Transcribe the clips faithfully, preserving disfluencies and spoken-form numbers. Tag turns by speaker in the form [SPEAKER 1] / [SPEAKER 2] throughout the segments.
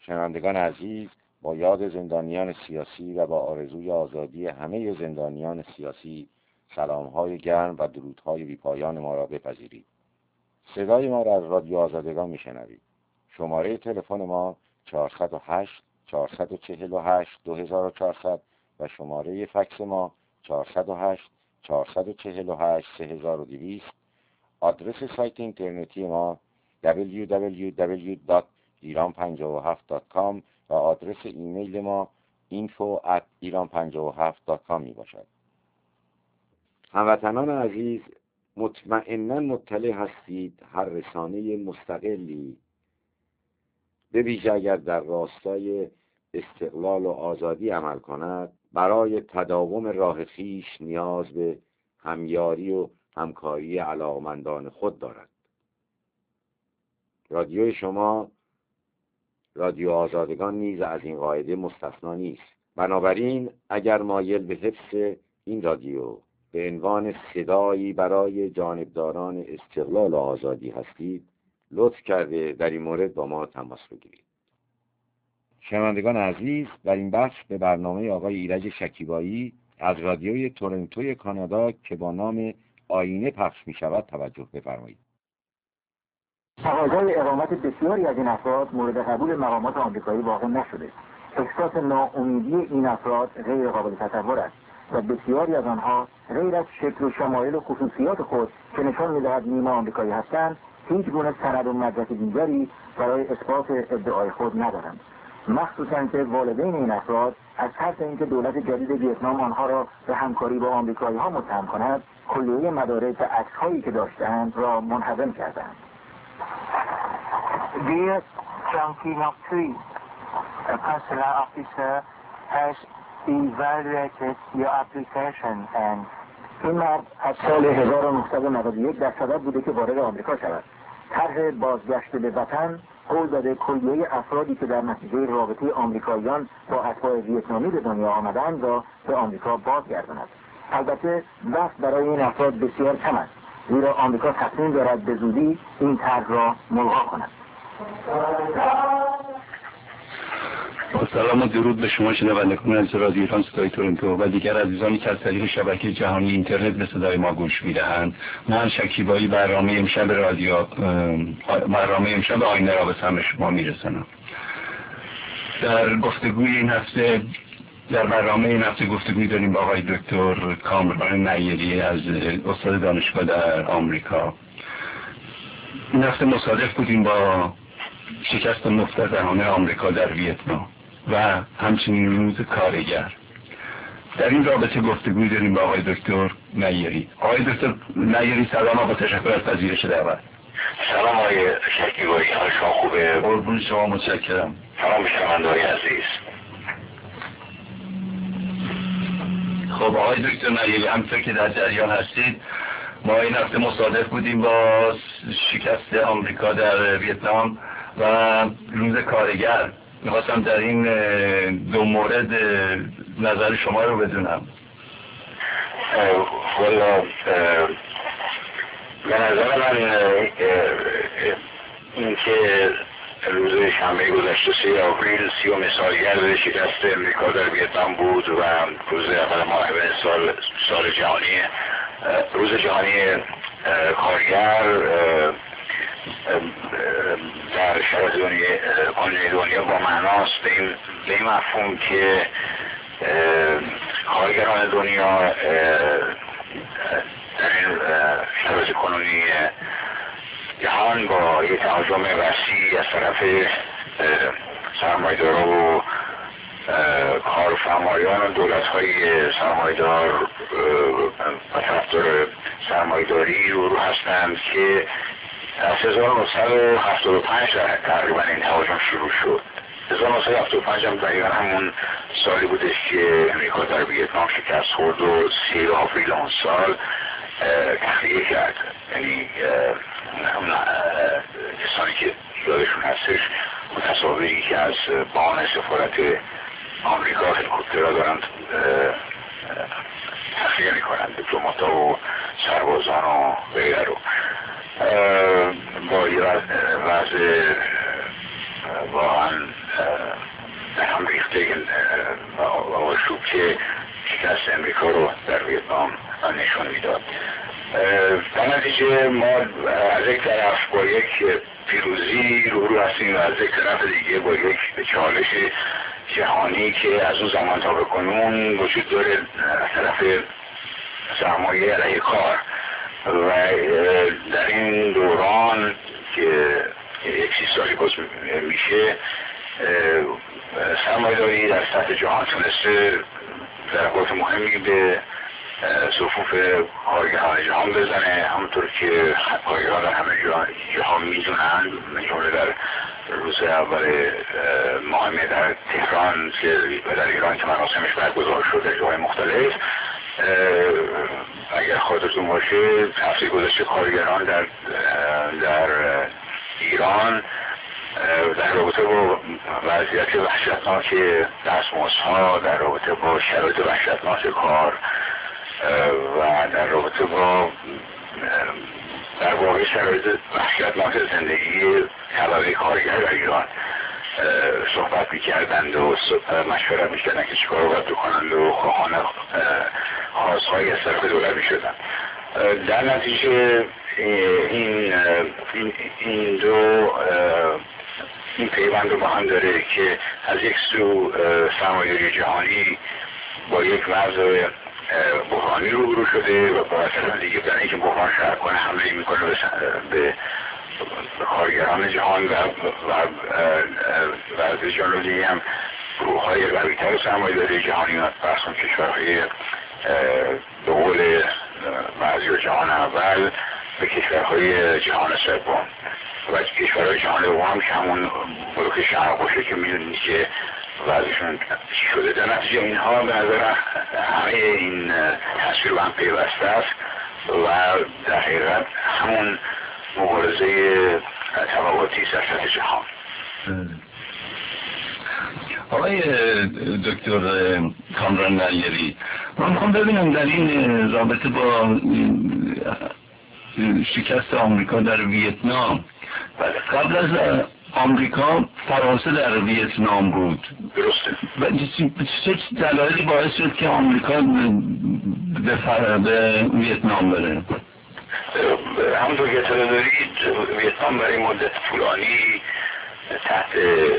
[SPEAKER 1] شنوندگان عزیز، با یاد زندانیان سیاسی و با آرزوی آزادی همه زندانیان سیاسی سلام‌های گرم و درودهای بی‌پایان ما را بپذیرید. صدای ما را از رادیو آزادگان می‌شنوید. شماره تلفن ما چهارصد و هشت چهارصد و چهل و هشت دو هزار و چهارصد و شماره فکس ما چهارصد و هشت چهارصد و چهل و هشت سه هزار و دویست. آدرس سایت اینترنتی ما دبلیو دبلیو دبلیو دات ایران پنجاه و هفت دات کام و آدرس ایمیل ما اینفو ات ایران پنجاه و هفت دات کام می باشد. هموطنان عزیز، مطمئناً مطلع هستید هر رسانه مستقلی، به ویژه اگر در راستای استقلال و آزادی عمل کند، برای تداوم راه خویش نیاز به همیاری و همکاری علاقمندان خود دارد. رادیو شما، رادیو آزادگان نیز از این قاعده مستثنا نیست. بنابراین اگر مایل به حفظ این رادیو به عنوان صدایی برای جانبداران استقلال و آزادی هستید، لطف کرده در این مورد با ما تماس بگیرید. شنوندگان عزیز، در این بخش به برنامه آقای ایرج شکیبایی از رادیوی تورنتوی کانادا که با نام آینه پخش می شود توجه بفرمایید.
[SPEAKER 2] تقاضای اقامت بسیاری از این افراد مورد قبول مقامات آمریکایی واقع نشده. احساس ناامیدی این افراد غیر قابل تصور است و بسیاری از آنها غیر از شکل و شمایل و خصوصیات خود که نشان می‌دهد نیمه آمریکایی هستند، هیچ گونه سند و مدرک دیگری برای اثبات ادعای خود ندارند. مخصوصاً که والدین این افراد از ترس اینکه دولت جدید ویتنام آنها را به همکاری با آمریکایی‌ها متهم کند، کلیه مدارک و عکس‌هایی که داشتند را منهدم کردند.
[SPEAKER 3] Dear Junkie Noctree, a consular officer has evaluated your application and
[SPEAKER 2] این مرد از سال هزار و نهصد و نود و یک در صدد بوده که وارد آمریکا شود. طرح بازگشت به وطن قول داده کلیه افرادی که در نتیجه رابطه آمریکاییان با اتباع ویتنامی به دنیا آمدند را به آمریکا بازگرداند. البته وقت برای این افراد بسیار کم است، زیرا آمریکا تصمیم دارد به زودی این طرح را ملغا کند.
[SPEAKER 4] سلام و درود به شما شنوندگان از رادیو ایران صدای تورنتو و دیگر عزیزانی که از طریق شبکه جهانی اینترنت به صدای ما گوش میدهند. من شکیبایی برنامه امشب رادیو برنامه امشب آینه را به سمع شما میرسانم. در گفتگوی این هفته در برنامه این هفته گفتگوی داریم با آقای دکتر کامران نیری از استاد دانشگاه در آمریکا. این هفته مصادف بودیم با شکست مفتضحانه آمریکا در ویتنام و همچنین روز کارگر. در این رابطه گفتگوی داریم با آقای دکتر نیری. آقای دکتر نیری سلام و تشکر از پذیرش دعوت.
[SPEAKER 5] سلام آقای شکیبایی، حال شما خوبه؟
[SPEAKER 4] قربون شما، متشکرم.
[SPEAKER 5] سلام به شنوندگان عزیز.
[SPEAKER 4] خب آقای دکتر نیری، همونطور که در جریان هستید ما این هفته مصادف بودیم با شکست آمریکا در ویتنام و روز کارگر. میخواستم در این دو مورد نظر شما رو بدونم.
[SPEAKER 5] والا به نظر من این که روز شنبه گذشته سه آوریل سیوم سالگرد شکست امریکا در ویتنام بود و روز اول ماه سال سال جهانی روز جهانی کارگر در شرایط دنیا دنیا با معناست به این به این مفهوم که کارگران دنیا در این شرایط کنونی جهان با یک تهاجم وسیع از طرف سرمایه‌داران و کارفرمایان و دولت‌های سرمایه‌دار و طرفدار سرمایه‌داری رو رو هستند که از هزار و نهصد و هفتاد و پنج تقریبا این تهاجم شروع شد. هزار و نهصد و هفتاد و پنج هم دقیقا همون سالی بودش که امریکا در ویتنام شکست خورد و سه آوریل اون سال تخلیه کرد. یعنی همون کسانی که یادشون هستش متصاوری که از بان سفارت آمریکا هلیکوپترها دارند تخلیه میکنند، دیپلمات‌ها و سربازان و غیره رو با وضع واقعا در هم ریخته و آشوب که شکست امریکا رو در ویتنام نشون میداد. در نتیجه ما از یک طرف با یک پیروزی رو رو هستیم و از یک طرف دیگه با یک چالش جهانی که از اون زمان تا به کنون وجود داره از طرف سرمایه علیه کار و در این دوران که یک سی سالی باز میشه سرمایه داری در سطح جهان تونسته ضربات مهمی به صفوف کارگران جهان بزنه، همونطور که کارگران در همه جهان میدونن، جمله در روز اول مهمه در تهران که در ایران که مراسمش برگزار شد در جاهای مختلف. اگر خاطرتون باشه هفته گذشته کارگران در در ایران در رابطه با وضعیت وحشتناک دستمزدها، در رابطه با شرایط وحشتناک کار و در رابطه با در واقع شرایط وحشتناک زندگی طبقه کارگر در ایران صحبت میکردند و مشورت میکردند که چیکار رو باید بکنند و خواهان خواستهایی از طرف دولت میشدند. در نتیجه این این, این دو این پیوند رو با هم داره که از یک سو سرمایه‌داری جهانی با یک وضع بحرانی روبرو شده و با طرف دیگه برای اینکه بحران شهر کنه حمله میکنه به به کارگران جهان و و از جانب دیگه هم گروه های قوی‌تر سرمایه‌داری جهانی و برسون کشورهای به قول بعضی جهان اول به کشورهای جهان سوم و کشورهای جهان دوم که همون بلوک شرق باشه که میدونید که وضعشون چی شده. در نتیجه اینها به نظر همه این تصویر با هم پیوسته است و در حقیقت همون مبارزه طبقاتی است در سطح جهان.
[SPEAKER 4] آقای دکتر کامران نایری، من میخوام ببینم در این رابطه با شکست آمریکا در ویتنام، قبل از آمریکا فرانسه در ویتنام بود.
[SPEAKER 5] درسته.
[SPEAKER 4] چه دلایلی باعث شد که آمریکا به, فر... به ویتنام بره؟
[SPEAKER 5] همونطور که اطلاع دارید ویتنام برای مدت طولانی تحت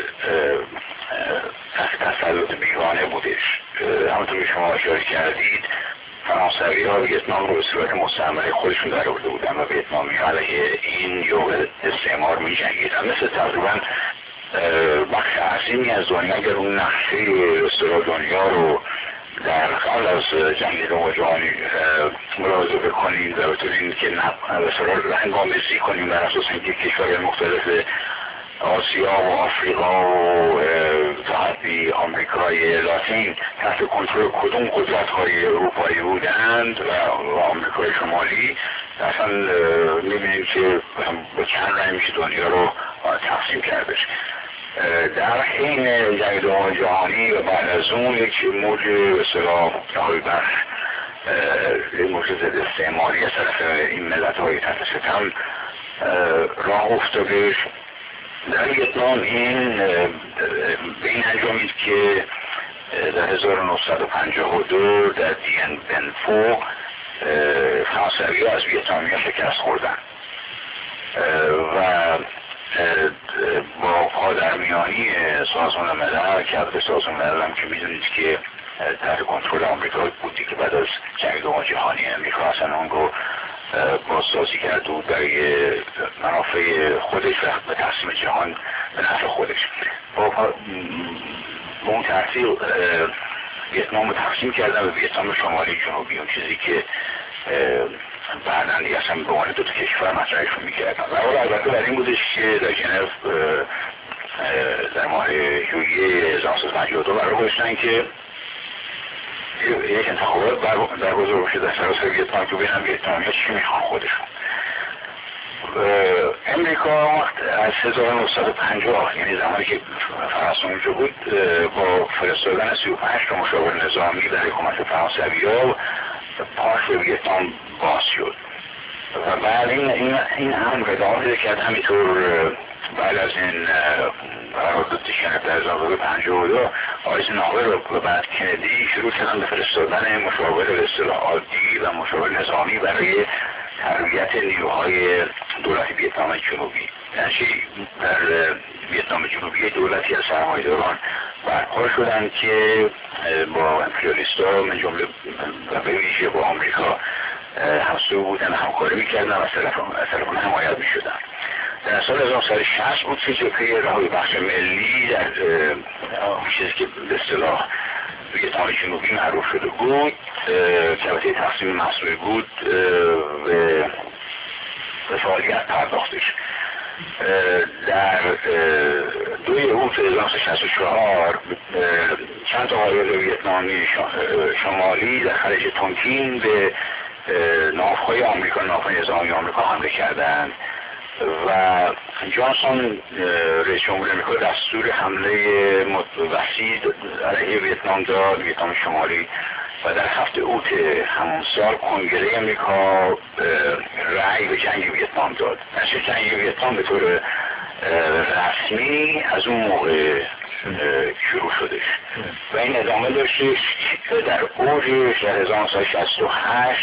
[SPEAKER 5] تحت تسلط بیگانه بودش. همونطور که شما اشاره کردید فرانسوی ها ویتنام رو به صورت مستعمره خودشون در آورده بودن و ویتنامی ها علیه این یوغ استعمار می جنگیدن. مثل تقریبا بخش عظیمی از دنیا اگر اون نقشه رستوران دنیا رو در قبل از جنگ دوم جهانی ملاحظه بکنیم و بتونیم که هنگامزی کنیم بر اساس اینکه کشورهای مختلف آسیا و آفریقا و تحتی آمریکای لاتین تحت کنترل کدوم قدرت‌های اروپایی بودند و آمریکای شمالی اصلا می‌بینیم که با چند رنگ میشه دنیا رو تقسیم کردش. در حین جنگ دوم جهانی و بعد از اون یک موج به اصطلاح نهایی بخش یک موج ضد استعماری از طرف این ملت‌های تحت ستم راه افتادش. در ویتنام این به این انجامید که در هزار و نهصد و پنجاه و دو در دین بنفو فرانسوی ها از ویتنامی ها شکست خوردن و با پادرمیانی سازمان ملل که البته سازمان ملل هم که میدونید که تحت کنترل آمریکا بودی که بعد از جنگ دوم جهانی امریکا اصلا اون رو بازسازی کرده بود برای منافع خودش و به تقسیم جهان به نفع خودش. با اون ترتیب ویتنام رو تقسیم کردن به ویتنام شمالی جنوبی، اون چیزی که بعدن دیگه اصلا به عنوان دو تا کشور مطرحشون میکردن. و اول البته در این بودش که در ژنو در ماه ژوئیه هزار و نهصد و پنجاه و دو قرار گذاشتن که یک انتخابات برگزار بشه در سراسر ویتنام که ببینن ویتنامیا چی میخوان خودشون. امریکا از هزار و نهصد و پنجاه یعنی زمانی که فرانسه اونجا بود با فرستادن سی و پنج تا مشاور نظامی در حکومت فرانسوی‌ها پاش به ویتنام باز شد و بعد این این این هم ادامه پیدا کرد. همینطور بعد از این قرارداد شنف در هزار و نهصد و پنجاه و دو آیزنهاور و بعد کندی شروع کردن به فرستادن مشاور به اصطلاح عادی و مشاور نظامی برای تربیت نیروهای دولت ویتنام جنوبی. یعنی در ویتنام جنوبی دولتی از سرمایه‌داران برپا شدن که با امپریالیست‌ها من جمله و به ویژه با آمریکا همسو بودن، همکاری میکردن و از طرف حمایت میشدن. در سال هزار و نهصد و شصت بود که جبهه رهایی بخش ملی در چیزی که به اصطلاح ویتنام جنوبی معروف شده بود که البته تقسیم مصنوعی بود به فعالیت پرداختش. در دوی اوت هزار و نهصد و شصت و چهار چند تا قایق ویتنامی شمالی در خلیج تونکین به ناوهای آمریکا، ناوهای نظامی آمریکا حمله کردند و جانسون رئیس جمهور آمریکا دستور حمله وسیع علیه ویتنام داد، ویتنام شمالی، و در هفت اوت همون سال کنگره آمریکا رأی به جنگ ویتنام داد. نشه جنگ ویتنام به طور رسمی از اون موقع شروع شدش و این ادامه داشتش. در اوجش در هزار و نهصد و شصت و هشت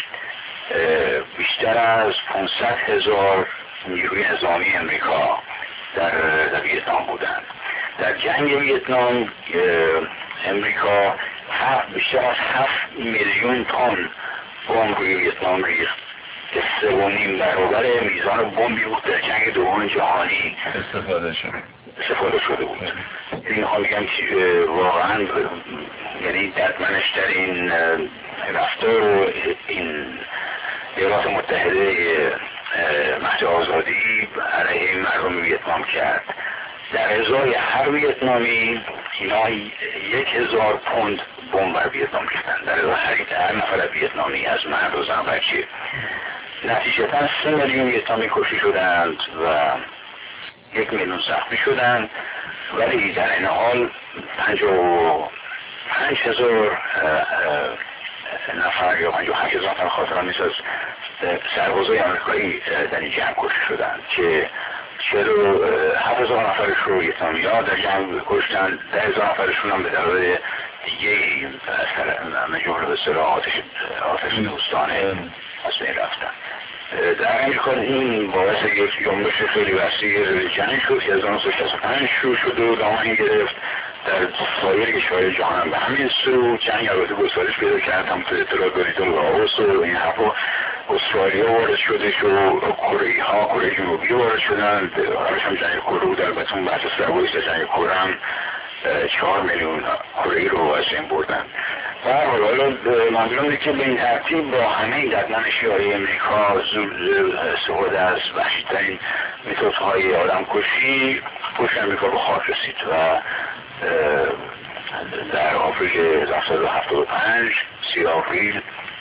[SPEAKER 5] بیشتر از پانصد هزار نیروی نظامی امریکا در, در ویتنام بودند. در جنگ ویتنام امریکا بیشتر از هفت میلیون تن بمب روی ویتنام ریخت که سه و نیم برابر میزان بمبی بود در جنگ دوم جهانی
[SPEAKER 4] استفاده شده
[SPEAKER 5] استفاده شده بود. این ها میگم که واقعا یعنی دردمنشترین رفتار و این ایالات متحده مهد آزادی علیه مردم ویتنام کرد. در ازای هر ویتنامی اینا یک هزار پوند بمب بر ویتنام ریختن، در ازای هر, هر نفر ویتنامی از مرد و زن و بچه. نتیجتا سه میلیون ویتنامی کشته شدند و یک میلیون زخمی شدند، ولی در این حال پنجاه و پنج هزار نفر یا پنجاه و هشت هزار نفر خاطران نیست از سربازای آمریکایی در این جنگ کشته شدند که چهل و هفت هزار نفرش رو ویتنامیا در جنگ کشتن، ده هزار نفرشون هم به دلایل دیگه از جمله به اصطلاح آتش آتش دوستانه از بین رفتن. در امریکا این باعث یک جنبش خیلی وسیع جنگ شد که هزار و نهصد و شصت و پنج شروع شد و دامنی گرفت در سایر کشورهای جهان. به همین سو جنگ البته گسترش پیدا کرد، همونطور اطلاع دارید و لاوس و این حرفا استرالیا وارد شدش و کره ها کره جنوبی وارد شدن. هرش هم جنگ کره بود، البته اون بحث سربازی در جنگ کره هم چهار میلیون کره رو از این بردن. و حالا منظورم اینه که به این ترتیب با همه دردمنشی های امریکا استفاده از وحشی‌ترین متدهای آدم کشی پشت امریکا به خاک رسید و در آفریل هزار و نهصد و هفتاد و پنج سی آوریل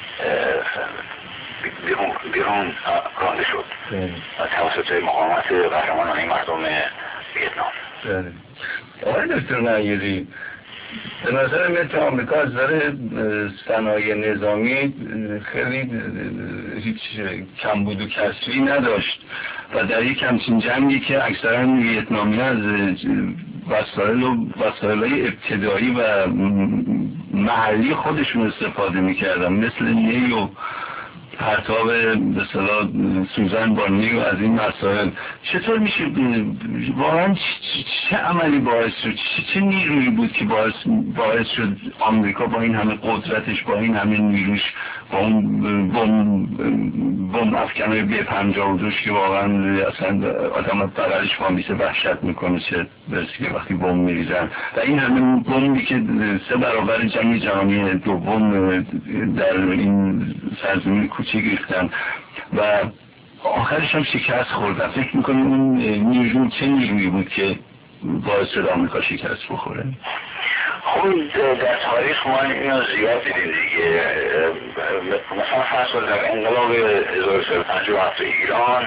[SPEAKER 5] بیرون بیرون رانده شد و توسط مقاومت قهرمانان مردم ویتنام.
[SPEAKER 4] آقای دکتر نایری، به نظر میاد آمریکا از نظر صنایع نظامی خیلی هیچ کمبود و کسری نداشت و در یک همچین جنگی که اکثرا ویتنامی از وسایل و وسایل ابتدایی و محلی خودشون استفاده میکردن مثل نی و پرتاب به اصطلاح سوزن با نی و از این مسائل. چطور میشه واقعا چه عملی باعث شد، چه نیرویی بود که باعث باعث شد آمریکا با این همه قدرتش، با این همه نیروش، با اون بم بم افکنای بی پنجاه و دوش که واقعا اصلا آدم بغلش وامیسه وحشت میکنه، چه برسی که وقتی بم میریزن و این همه بمبی که سه برابر جنگ جهانی دوم در این سرزمین کوچیک ریختن و آخرش هم شکست خوردن. فکر میکنیم اون نیروی چه نیرویی بود که باعث شد آمریکا شکست بخوره؟
[SPEAKER 5] خب در تاریخ ما اینو زیاد دیدیم دیگه. مثلا فرض در انقلاب هزار و سیصد و پنجاه و هفت ایران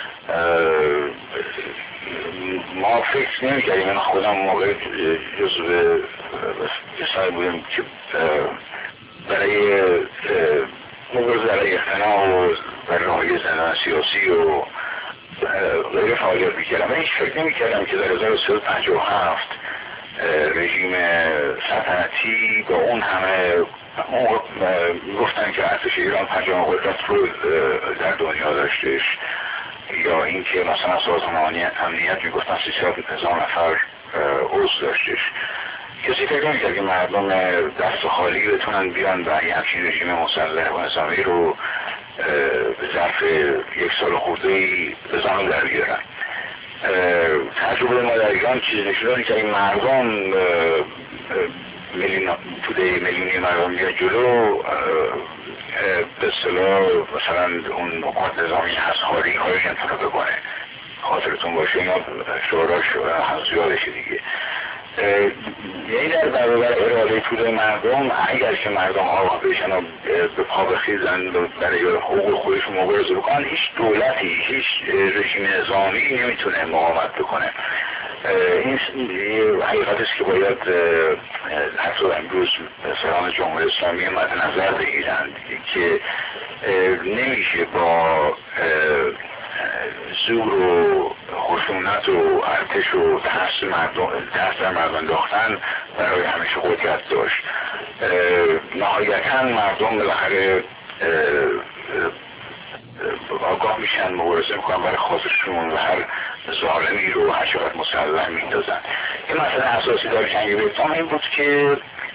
[SPEAKER 5] ما فکر نمی کردیم، من خودم موقع جزو کسایی بودیم که برای مبارزه برای اقتناع و برای رهایی زنان سیاسی و غیر فعالیت میکردم. من هیچ فکر نمیکردم که در هزار و سیصد و پنجاه و هفت رژیم سلطنتی با اون همه اون گفتن که ارتش ایران پنجمین قدرت رو در دنیا داشتش، یا اینکه مثلا سازمان امنیت میگفتن سیصد هزار نفر عضو داشتش. کسی فکر نمی‌کرد که مردم دست خالی بتونن بیان و یه همچین رژیم مسلح و نظامی رو به ظرف یک سال خورده‌ای به زمان در بیارن. تجربه ما در ایران چیزی نشون داد که این مردم میلیون توده میلیونی مردم بیان جلو به اصطلاح مثلا اون حکومت نظامی هستخواری هایی نمیتونه بکنه. خاطرتون باشه اینا شعراش هم زیادشه دیگه. یعنی در برابر اراده توده مردم، اگر که مردم ها بشن و به پا بخیزن برای حقوق خودشون مبارزه بکنن، هیچ دولتی، هیچ رژیم نظامی نمیتونه مقاومت بکنه. این حقیقت است که باید حتی امروز سران جمهوری اسلامی مد نظر بگیرند که نمیشه با زور و خشونت و ارتش و ترس مردم ترس در مردم انداختن برای همیشه قدرت داشت. نهایتا مردم بالاخره آگاه میشن، مبارزه میکنن برای خاطرشون و هر ظالمی رو هر چقدر مسلح میندازن. این مسئله اساسی در جنگ ویتنام این بود که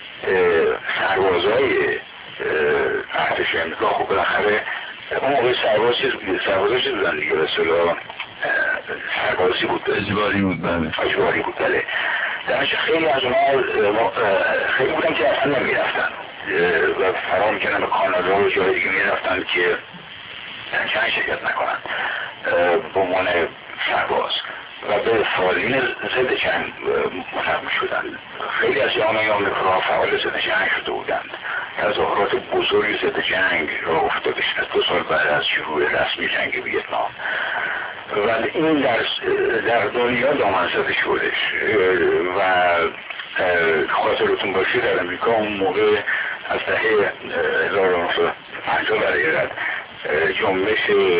[SPEAKER 5] سربازای ارتش امریکا خب بالاخره اون موقع سرباز چیز بود، سربازا چیز بودن دیگه، به اصطلاح سربازی بود،
[SPEAKER 4] اجباری بود. بله
[SPEAKER 5] اجباری بود. بله درنچه خیلی از اونها خیلی بودن که اصلا نمیرفتن و فرار میکنن به کانادا و جای دیگه میرفتن که جنگ شرکت نکنن به عنوان سرباز و به فعالین ضد جنگ ملحق شدن. خیلی از جامعه آمریکا فعال ضد جنگ شده بودند. تظاهرات بزرگی ضد جنگ را افتادش دو سال بعد از شروع رسمی جنگ ویتنام، ولی این در در دنیا دامن زده شدش. و خاطرتون باشه در امریکا اون موقع از دهه هزار و نهصد و پنجاه برای رد جنبش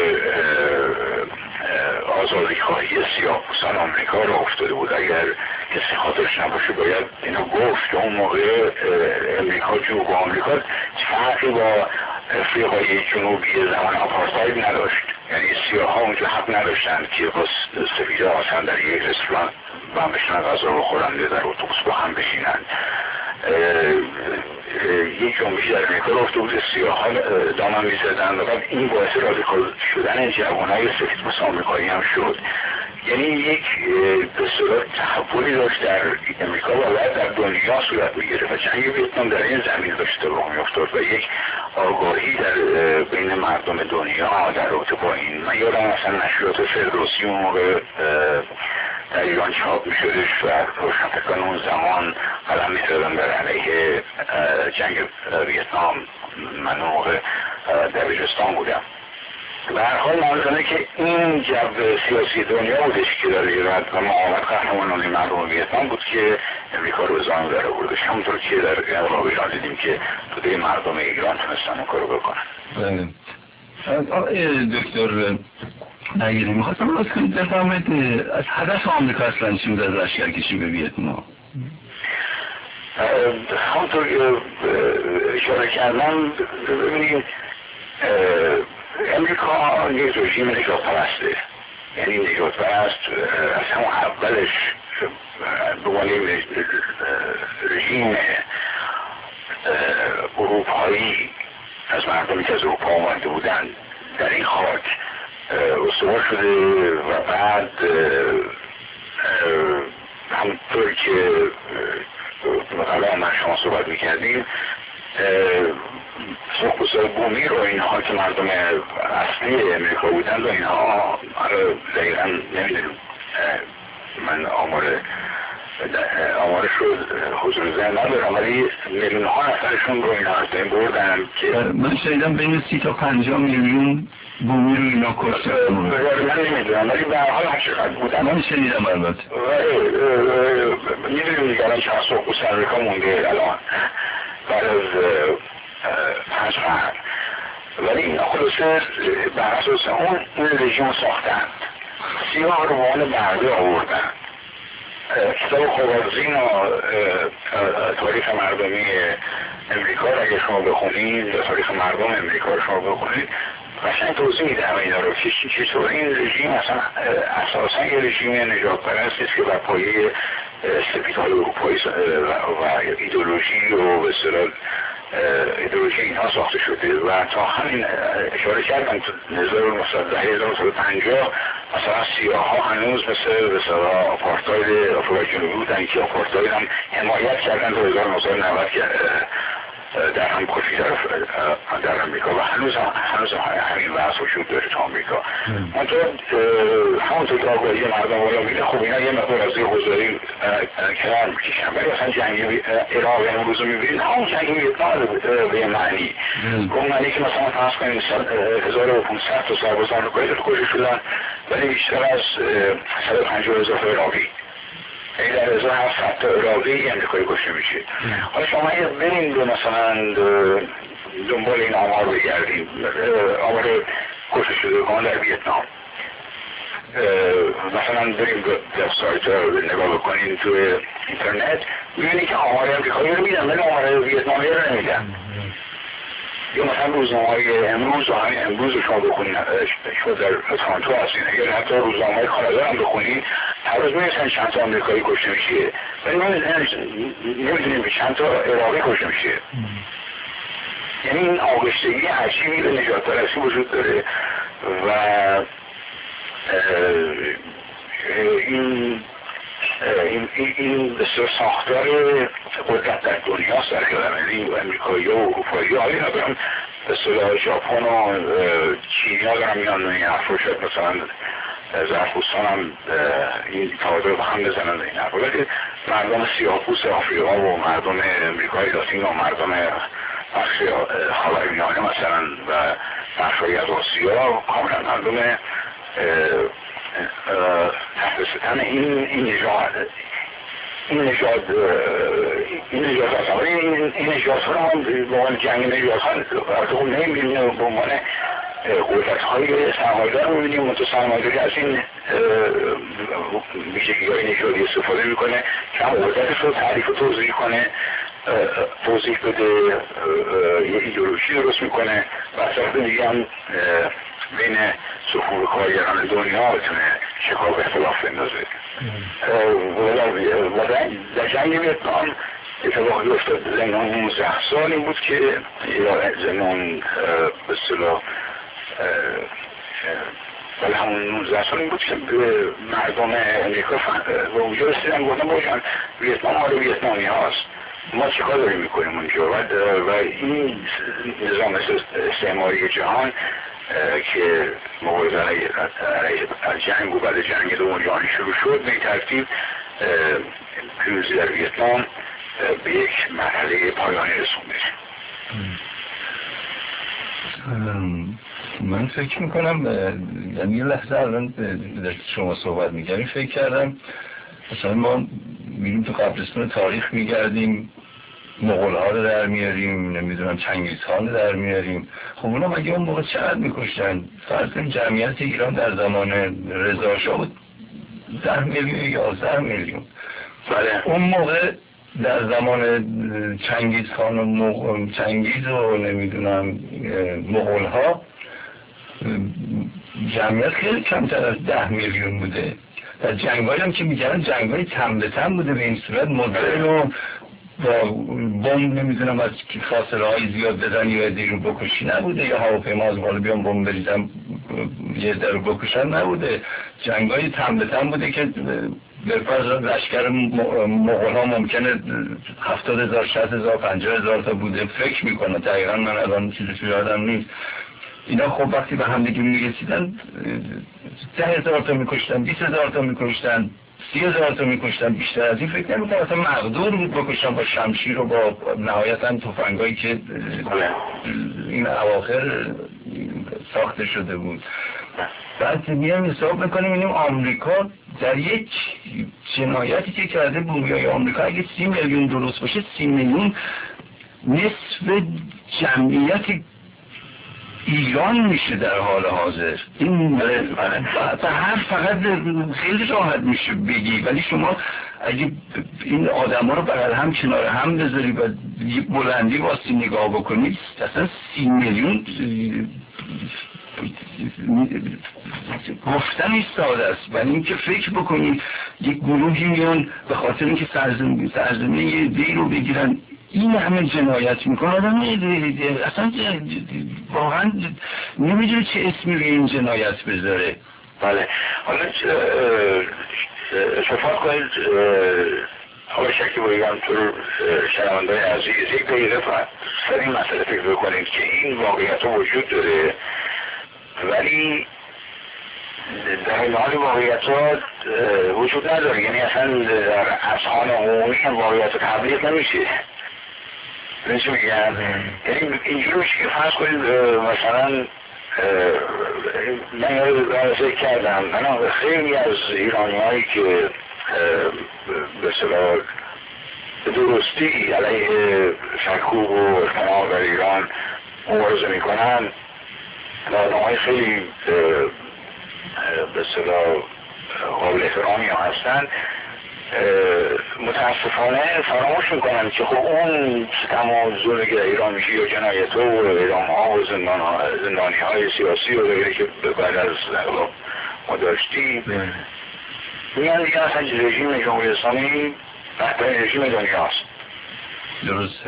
[SPEAKER 5] آزادی خواهی سیاه‌پوستان آمریکا را افتاده بود. اگر کسی خاطرش نباشه باید اینو گفت که اون موقع امریکا جنوب آمریکا فرقی با افریقای جنوبی زمان آپارتاید نداشت. یعنی سیاه ها اونجا حق نداشتن که با سفیده آسان در یک رستوران با هم بشنن غذا رو خورن یا در اتوبوس با هم بشینن. یک جنبشی در امریکا رو افتاده بود، سیاه ها دامن میزدن و بعد این باعث رادیکال شدن جوانای سفیدپوست آمریکایی هم شد. یعنی یک به صورت تحولی داشت در امریکا و بعد در دنیا صورت میگیره و جنگ ویتنام در این زمین داشت راه میافتاد و یک آگاهی در بین مردم دنیا در رابطه با این. من یادم مثلا نشریات فردوسی اون موقع در ایران چاپ میشدش و روشنفکران اون زمان قلم میزدن در علیه جنگ ویتنام. من اون موقع در بلوچستان بودم. به هر حال منظورنه که این جو سیاسی دنیا بودش که در ایران و مقاومت قهرمانان مردم ویتنام بود که امریکا رو به زانو در آوردش. همونطور که در انقلاب ایران دیدیم که توده مردم ایران تونستن اون کارو بکنن.
[SPEAKER 4] بله. آقای دکتر نگیری میخواستم راست کنید بفرمایید از هدف آمریکا اصلا چی بود از لشکرکشی به ویتنام؟
[SPEAKER 5] همونطور که اشاره کردم ببینید امریکا یک رژیم نجات پرسته. یعنی نجات پرست از همون اولش به عنوان رژیم اروپایی از مردمی که از اروپا آمده بودن در این خاک استوار شده و بعد همونطور که مثلا من شما صحبت میکردیم سرخپوستای بومی رو اینها که مردم اصلی امریکا بودن و اینها دقیقا نمیدونم من آمار آمارش رو حضور ذهن ندارم ولی میلیون ها نفرشون رو اینها از این بردن که
[SPEAKER 4] من شنیدم بین سی تا پنجاه میلیون بومی رو اینا کشته.
[SPEAKER 5] من نمیدونم ولی به هر حال هر چقدر بودن
[SPEAKER 4] من شنیدم البته.
[SPEAKER 5] میدونیم دیگه الان چند سرخپوست امریکا مونده الان بعد از پنج قرن، ولی این خلاصه بر اساس اون رژیم ساختند سیاه رو عنوان برده آوردن. کتاب خوارزین و تاریخ مردمی امریکا رو اگه شما بخونید یا تاریخ مردم امریکا رو شما بخونید قشنگ توضیح میدم اینا رو که چطور این رژیم اصلا اساسا یه رژیم نجات پرست است که بر پایه سپیدهای اروپایی و ایدئولوژی و به اصطلاح ایدئولوژی اینها ساخته شده و تا همین اشاره کردن تو هزار و نهصد و ده هزار و نهصد و پنجاه مثلا سیاه ها هنوز مثل به اصطلاح آپارتاید آفریقای جنوبی بودن که آپارتاید هم حمایت کردن تا هزار و نهصد و نود در هم کشی در امریکا و هنوز هم هنوز همین بحث وجود داره تو آمریکا. منطقه همونطور که آگاهی مردم بالا میره خب اینا یه مقدار از یه حضوری کنار میکشن ولی مثلا جنگی عراق امروز رو میبینید همون جنگی ویتنام به معنی به معنی که مثلا فرض کنید هزار و پانصد تا سرباز آمریکایی کشته شدن ولی بیشتر از صد و پنجاه هزار عراقی این در هزار و هفتصد تا عراقی امریکایی کشته میشه. حالا شما اگه بریم به مثلا دنبال این آمار بگردیم آمار کشته شدگان در ویتنام مثلا بریم به سایت رو نگاه بکنیم تو اینترنت میبینی که آمار امریکایی رو میدن ولی آمار ویتنامی رو نمیدن. یا مثلا روزنامه های امروز و همین امروز رو شما بخونید شما در تورنتو هستین اگر حتی روزنامه های کانادا هم بخونید هر روز میرسن چند تا آمریکایی کشته میشه ولی نمیدونیم به چند تا عراقی کشته میشه. یعنی این آغشتگی عجیبی به نجات پرستی وجود داره و این این این بسیار ساختار قدرت در دنیاست در کلمه و امریکایی و اروپایی ها این هم بسیار ژاپن و چینی ها دارم میان این حرف رو شد مثلا زرتشتیان هم این تعادل رو هم بزنن این حرف ولی مردم سیاه‌پوست آفریقا و مردم امریکای لاتین و مردم بخش خاورمیانه مثلا و بخش‌های از آسیا کاملا مردم تحت ستم این این نژاد این نژاد این نژاد هست این این نژاد ها هم به عنوان جنگ نژاد ها البته اون نمیبینیم به عنوان قدرت های سرمایه‌دار رو میبینیم منطقه سرمایه‌داری از این ویژگی های نژادی استفاده میکنه که هم قدرتش رو تعریف و توضیح کنه توضیح بده یه ایدئولوژی درست میکنه و از طرف دیگه هم بین صفور کارگران دنیا بتونه شکاف اختلاف بندازه. و در جنگ ویتنام اتفاقی افتاد زندان نوزده سال این بود که زندان به اصطلاح ولی همون نوزده سال این بود که مردم امریکا به اونجا رسیدن گفتن باشن ویتنام آره ویتنامی هاست ما چیکار داریم میکنیم اونجا و این نظام استعماری جهان که مبارزه علیه جنگ و بعد جنگ دوم جهانی شروع شد به ترتیب پیروزی در ویتنام به یک مرحله پایانی رسونده.
[SPEAKER 4] من فکر میکنم یعنی یه لحظه الان در شما صحبت میگردیم فکر کردم مثلا ما میریم تو قبرستان تاریخ میگردیم مغول ها رو در میاریم نمیدونم چنگیز خان رو در میاریم خب اونا مگه اون موقع چقدر میکشتن؟ فرض کنیم جمعیت ایران در زمان رضا شاه بود ده میلیون یازده میلیون
[SPEAKER 5] بله
[SPEAKER 4] اون موقع در زمان چنگیز خان و مغ... چنگیز و نمیدونم مغول ها جمعیت خیلی کمتر از ده میلیون بوده. در جنگایی هم که میگردن جنگایی تم به تم بوده به این صورت مدرن و با بمب نمیدونم از فاصله های زیاد بزنی و دیگه رو بکشی نبوده یا هواپیما از بالا بیان بمب بریزن یه در رو بکشن نبوده. جنگای تم به تم بوده که برفرض لشکر مغول ها ممکنه هفتاد هزار شصت هزار پنجاه هزار تا بوده فکر میکنه دقیقا من الان چیزی تو یادم نیست. اینا خب وقتی به هم دیگه میرسیدن ده هزار تا میکشتن بیست هزار تا میکشتن سی هزار تا میکشتن بیشتر از این فکر نمیکنم اصلا مقدور بود بکشتن با شمشیر و با نهایتا تفنگایی که این اواخر ساخته شده بود. بعد میام حساب میکنیم اینیم آمریکا در یک جنایتی که کرده بومیای آمریکا اگه سی میلیون درست باشه سی میلیون نصف جمعیت ایران میشه در حال حاضر. این به هر فقط خیلی راحت میشه بگی، ولی شما اگه این آدم ها رو بغل هم کنار هم بذاری و یه بلندی واسه نگاه بکنید، اصلا سی میلیون گفتن ایستاده است. ولی اینکه فکر بکنید یک گروهی میان به خاطر اینکه سرزمین سرزمین یه دی رو بگیرن این همه جنایت میکنه، آدم اصلا واقعا نمیدونه چه اسمی روی این جنایت بذاره.
[SPEAKER 5] بله، حالا شفاف کنید آقای شکیبایی هم تو شنونده‌های عزیز یک دقیقه فقط سر این مسئله فکر بکنید که این واقعیت وجود داره، ولی در این حال واقعیت ها وجود نداره. یعنی اصلا در اذهان عمومی هم واقعیت ها تبلیغ نمیشه. نمیشه میگم یعنی اینجور میشه که فرض کنید مثلا من یاد فکر کردم، من خیلی از ایرانی هایی که به اصطلاح به درستی علیه سرکوب و اختناق در ایران مبارزه میکنن و آدم های خیلی به اصطلاح قابل احترامی هم هستن، متاسفانه فراموش میکنن که خب اون تمام ظلمی که در ایران میشه یا جنایت ها و اعدام ها و زندانی های سیاسی و غیره که بعد از ما داشتیم میگن دیگه اصلا رژیم جمهوری اسلامی بهترین رژیم دنیاست.
[SPEAKER 4] درست.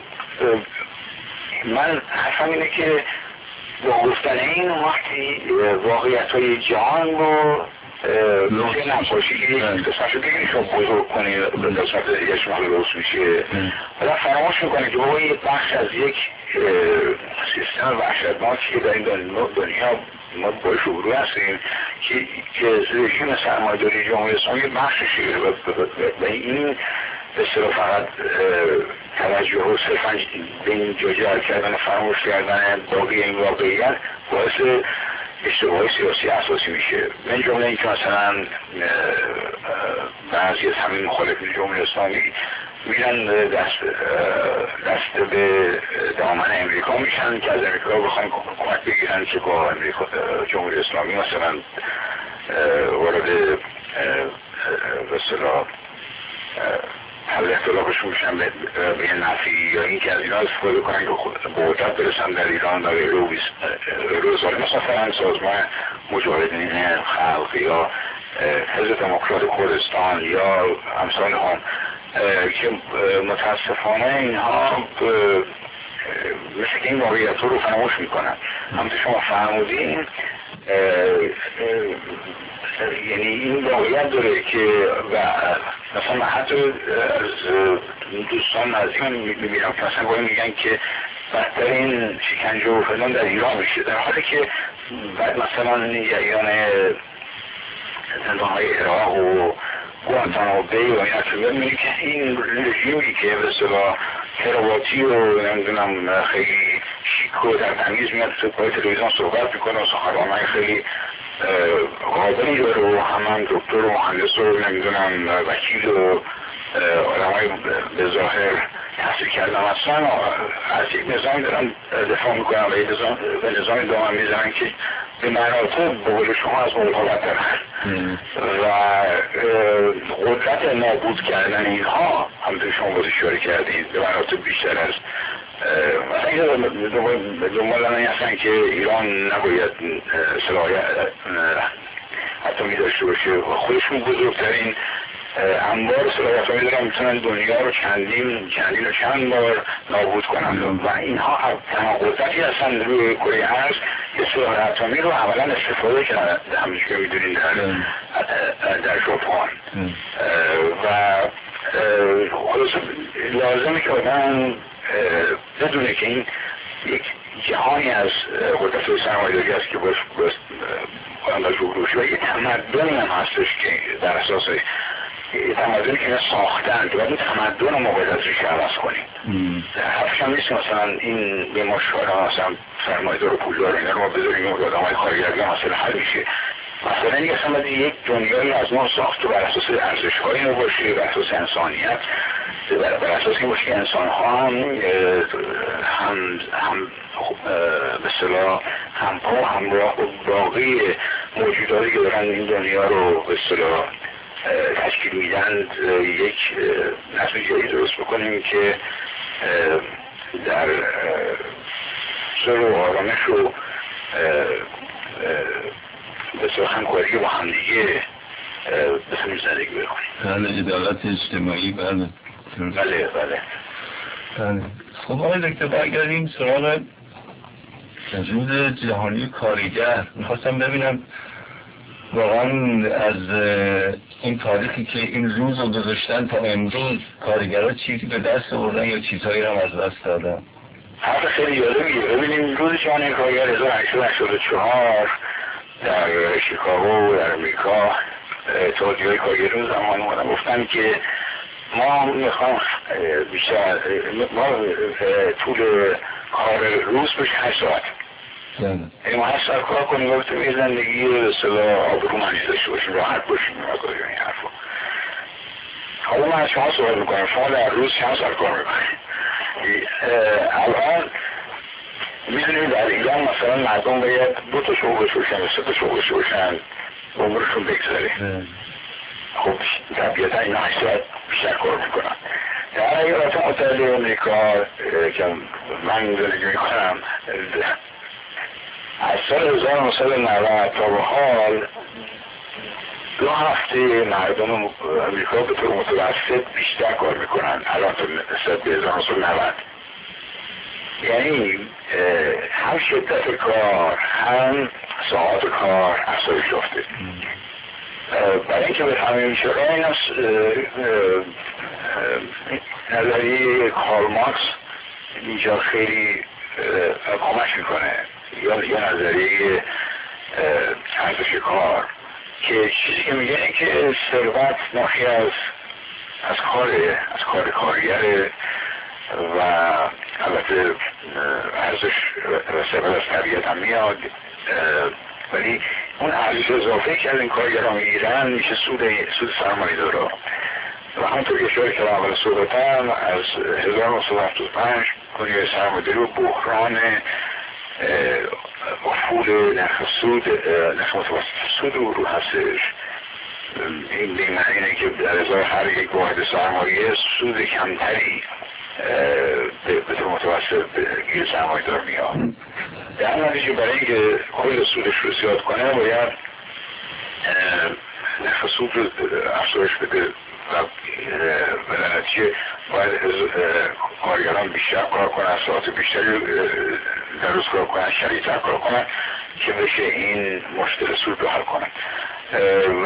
[SPEAKER 5] من حرفم اینه که با گفتن این وقتی واقعیت های جهان رو یه نقاشی که یک قسمت رو بگیم شما بزرگ کنید به قسمت دیگه شما روز میشه و فراموش میکنه که بابا یک بخش از یک سیستم وحشتناکی که در این دنیا ما باش روبرو هستیم که رژیم سرمایه‌داری جمهوری اسلامی بخششه و این به اصطلاح فقط توجه و صرفا به این جا کردن فراموش کردن باقی این واقعیت باعث اشتباهی سیاسی اساسی میشه. من جمله این که مثلا بعضی از همین مخالفین جمهوری اسلامی میرن دست دست به دامن امریکا میشن که از امریکا بخواین کمک بگیرن که با امریکا جمهوری اسلامی مثلا وارد به اصطلاح حل اختلافشون میشن به نفی یا این که از اینا استفاده کنن که به قدرت برسن در ایران و غیره و روزانه مثلا فرنگ سازمان مجاهدین خلق یا حزب دموکرات کردستان یا امثال هم که متاسفانه اینها مثل که این واقعیت رو فراموش میکنن. همونطور شما فرمودین یعنی این واقعیت داره که و مثلا من حتی از دوستان نزدیک من میبینم که مثلا باید میگن که بدترین شکنجه و فلان در ایران میشه، در حالی که بعد مثلا ایران زندانهای عراق و گوانتانامو بی و این اصلا میگه که این رژیمی که به اصطلاح کراواتی و نمیدونم خیلی شیک و در تمیز میاد تو پای تلویزیون صحبت میکنه و سخنران‌های خیلی قابلی داره و همان دکتر و مهندس و نمیدونم وکیل و آدمای به ظاهر تحصیل کردن اصلا از یک نظامی دارن دفاع میکنن و به نظام دامن میزنن که به مراتب به قول شما از مقاومت دارن و قدرت نابود کردن اینها همونطور شما باز اشاره کردید به مراتب بیشتر از مثلا اینکه دنبال این هستن که ایران نباید صلاحیت اتمی داشته باشه و خودشون بزرگترین انبار صلاحیت ها میدارن میتونن دنیا رو چندین چندین و چند بار نابود کنن و اینها تنها قدرتی هستن روی کره ارض که سلاح اتمی رو اولا استفاده کردن همونجور که میدونین در در ژاپن و خلاصه لازمه که آدم بدونه که این یک جهانی از قدرت سرمایه‌داری است که باش باش آدم باش روش و یه تمدنی هم هستش که در اساس یه تمدنی که ساختن که باید این تمدن رو ما باید ازش عوض کنیم. حرفش هم نیست مثلا این به ما شاید مثلا سرمایه‌دار و پولدار اینا رو ما بذاریم و آدم‌های خارجی هم مثلا حل میشه. مثلا این اصلا باید یک دنیایی از ما ساخت و بر اساس ارزش‌های ما باشه، بر اساس انسانیت، بر, بر اساس این باشه که انسان ها هم هم, هم به اصطلاح همپا همراه و باقی موجوداتی که دارن این دنیا رو به اصطلاح تشکیل میدن یک نظم جایی درست بکنیم که در صلح و آرامش و به صورت همکاری با همدیگه بتونیم زندگی بکنیم.
[SPEAKER 4] بله، عدالت اجتماعی. بله
[SPEAKER 5] بله بله
[SPEAKER 4] بله. خب آقای دکتر برگردیم سراغ روز جهانی کارگر. میخواستم ببینم واقعا از این تاریخی که این روز رو گذاشتن تا امروز کارگرها چیزی به دست آوردن یا چیزهایی هم از دست دادن؟
[SPEAKER 5] حرف خیلی جالبیه. ببینیم روز جهانی کارگر هزار و هشتصد و هشتاد و چهار در شیکاگو در امریکا اتحادیه‌های کارگران زمان اومدن گفتن که ما میخوام بیشتر ما طول کار روز بشه هشت ساعت. این ما هشت ساعت کار کنیم و بتونیم یه زندگی به صلاح آبرومندی داشته باشیم، راحت باشیم. این حرفا حالا من از شما سوال میکنم، شما در روز چند ساعت کار میکنید؟ الان میدونید در ایران مثلا مردم باید دو تا شغلش باشن و سه تا شغلش باشن عمرشون بگذاره. خب طبیعتا اینا هشت ساعت بیشتر کار میکنن. در ایالات متحده امریکا که من زندگی میکنم از سال هزار و نهصد و نود تا به حال دو هفته مردم امریکا به طور متوسط بیشتر کار میکنن الان تا نسبت به هزار و نهصد و نود. یعنی هم شدت کار هم ساعت کار افزایش یافته. برای اینکه بفهمیم این چرا این از نظریه کارل مارکس اینجا خیلی کمک میکنه، یا یه نظریه ارزش کار که چیزی که میگه این که ثروت ناشی از از کاره از کار کارگره و البته ارزش و ثروت از طبیعت هم میاد، ولی اون ارزش اضافه که از این کارگران میگیرن میشه سود سود سرمایه دارا. و همونطور که اشاره کردم اول صحبتم از هزار و نهصد و هفتاد و پنج دنیای سرمایه‌داری و بحران افول نرخ سود نرخ متوسط سود رو هستش. این به معنی اینه که در ازای هر یک واحد سرمایه سود کمتری به طور متوسط گیر سرمایه دار میاد. در نتیجه برای اینکه کل سودش رو زیاد کنه باید نرخ سود رو افزایش بده و به نتیجه باید کارگران بیشتر کار کنن، ساعت بیشتری در روز کار کنن، شدیدتر کار کنن که بشه این مشکل سود رو حل کنن. و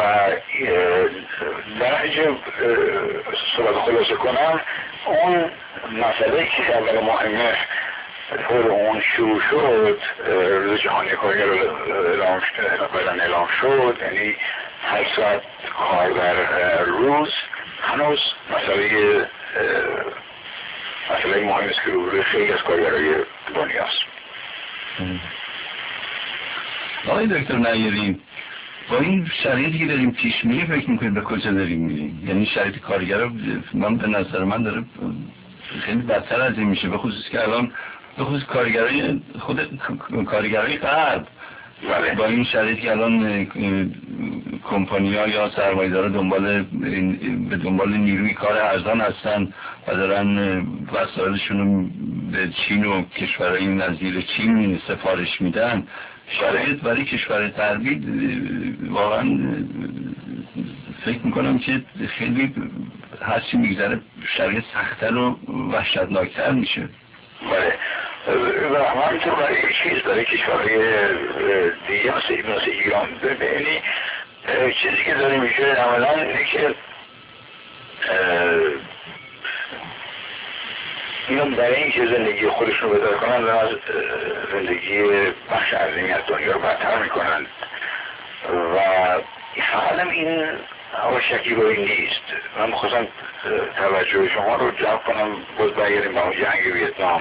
[SPEAKER 5] در نتیجه صحبت خلاصه کنم، اون مسئله که اول مهمه طور اون شروع شد، روز جهانی کارگر اعلام شد، یعنی هشت ساعت کار در روز، هنوز مسئله مسئله مهمی است که روی خیلی از کارگرای دنیاست.
[SPEAKER 4] آقای دکتر نیرین، با این شرایطی که داریم پیش میری فکر میکنید به کجا داریم میریم؟ یعنی شرایط کارگرا من به نظر من داره خیلی بدتر از این میشه، به خصوص که الان به خصوص کارگرای خود کارگرای غرب با این شرایطی که الان کمپانی‌ها یا سرمایه‌دارا دنبال به دنبال نیروی کار ارزان هستن و دارن وسایلشون رو به چین و کشورهای نظیر چین سفارش میدن، شرایط برای کشور غربی واقعا فکر میکنم که خیلی هرچی میگذره شرایط سخت‌تر و وحشتناکتر میشه.
[SPEAKER 5] بله، و همینطور برای چیز برای کشورهای دیگه مثل ایران ببینی چیزی که داره میشه عملا اینه که اینا برای اینکه زندگی خودشون رو بهتر کنن و از زندگی بخش عظیمی از دنیا رو بدتر میکنن و فقط هم این آقا شکیبایی نیست. من میخواستم توجه شما رو جلب کنم باز برگردیم به اون جنگ ویتنام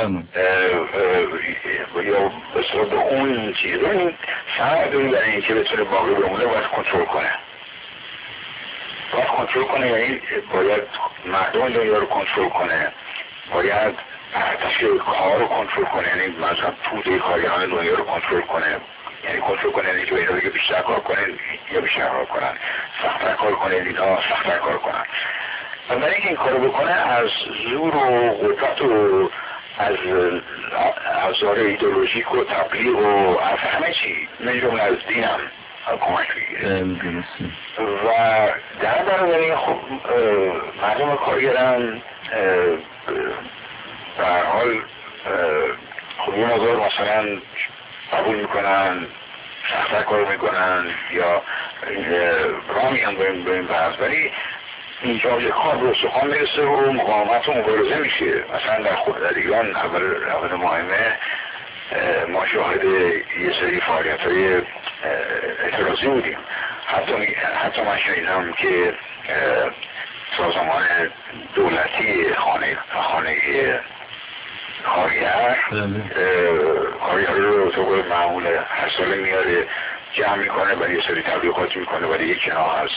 [SPEAKER 5] یا بسیار به اون چیز. این سرمایه‌داری برای اینکه بتونه باقی بمونه باید کنترل کنه، باید کنترل کنه، یعنی باید مردم دنیا رو کنترل کنه، باید ارتش کار رو کنترل کنه، یعنی مثلا توده کارگران دنیا رو کنترل کنه، یعنی کنترل کنه یعنی که اینا دیگه بیشتر کار کنن یا بیشتر کار کنن، سخت‌تر کار کنن اینا سخت‌تر کار کنن. و برای اینکه این کارو بکنه از زور و قدرت و از ابزار ایدئولوژیک و تبلیغ و از همه چی من جمله از دینم کمک بگیره. و در برابر خب مردم کارگران به هر حال خب این مقدار مثلا قبول میکنن، سخت‌تر کار میکنن یا راه میان به این بحث، ولی اینجا یه کار به سخن میرسه و مقاومت و مبارزه میشه. مثلا در خود در ایران اول اول مهمه ما شاهد یه سری فعالیت های اعتراضی بودیم. حتی حتی من شنیدم که سازمان دولتی خانه خانه کارگر کارگر رو طور معمول هر ساله میاره جمع میکنه و یه سری تبلیغاتی میکنه ولی یک جناح از